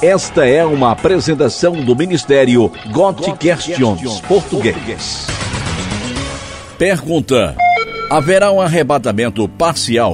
Esta é uma apresentação do Ministério God Questions Português. Pergunta: haverá um arrebatamento parcial?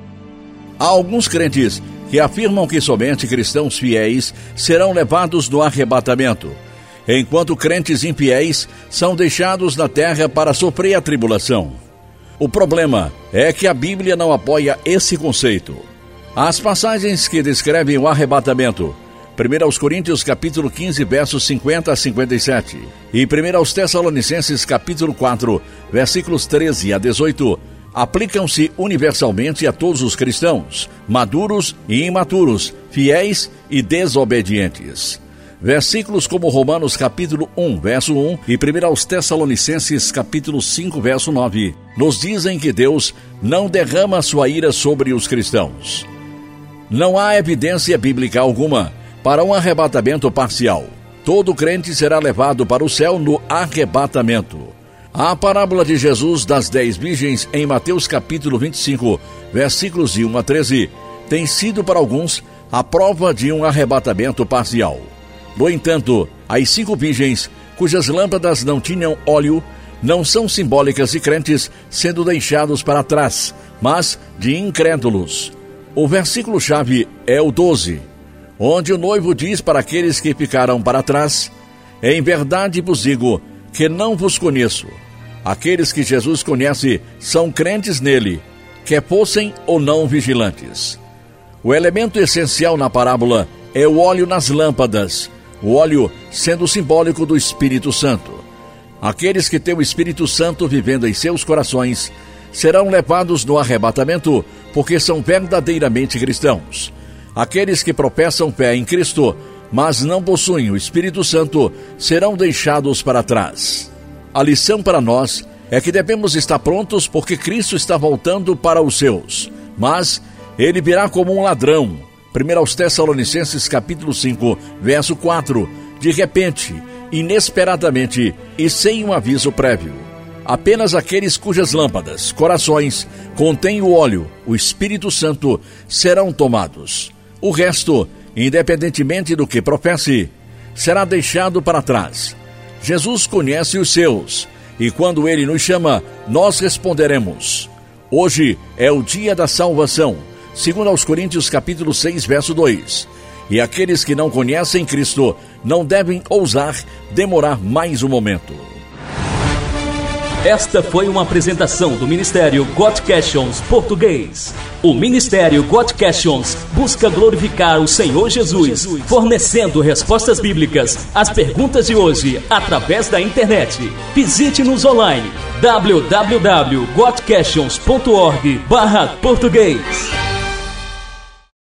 Há alguns crentes que afirmam que somente cristãos fiéis serão levados no arrebatamento, enquanto crentes infiéis são deixados na terra para sofrer a tribulação. O problema é que a Bíblia não apoia esse conceito. As passagens que descrevem o arrebatamento, 1 Coríntios capítulo 15, versos 50 a 57, e 1 Tessalonicenses capítulo 4, versículos 13 a 18, aplicam-se universalmente a todos os cristãos, maduros e imaturos, fiéis e desobedientes. Versículos como Romanos capítulo 1, verso 1 e 1 Tessalonicenses capítulo 5, verso 9, nos dizem que Deus não derrama sua ira sobre os cristãos. Não há evidência bíblica alguma para um arrebatamento parcial. Todo crente será levado para o céu no arrebatamento. A parábola de Jesus das 10 virgens em Mateus capítulo 25, versículos de 1 a 13, tem sido para alguns a prova de um arrebatamento parcial. No entanto, as 5 virgens, cujas lâmpadas não tinham óleo, não são simbólicas de crentes sendo deixados para trás, mas de incrédulos. O versículo-chave é o 12, onde o noivo diz para aqueles que ficaram para trás: em verdade vos digo que não vos conheço. Aqueles que Jesus conhece são crentes nele, quer fossem ou não vigilantes. O elemento essencial na parábola é o óleo nas lâmpadas, o óleo sendo simbólico do Espírito Santo. Aqueles que têm o Espírito Santo vivendo em seus corações serão levados no arrebatamento porque são verdadeiramente cristãos. Aqueles que professam fé em Cristo, mas não possuem o Espírito Santo, serão deixados para trás. A lição para nós é que devemos estar prontos porque Cristo está voltando para os seus, mas ele virá como um ladrão. 1 Tessalonicenses capítulo 5, verso 4, de repente, inesperadamente e sem um aviso prévio. Apenas aqueles cujas lâmpadas, corações, contêm o óleo, o Espírito Santo, serão tomados. O resto, independentemente do que professe, será deixado para trás. Jesus conhece os seus, e quando ele nos chama, nós responderemos. Hoje é o dia da salvação, segundo aos Coríntios capítulo 6, verso 2. E aqueles que não conhecem Cristo não devem ousar demorar mais um momento. Esta foi uma apresentação do Ministério God Questions Português. O Ministério God Questions busca glorificar o Senhor Jesus, fornecendo respostas bíblicas às perguntas de hoje através da internet. Visite-nos online www.godquestions.org/português.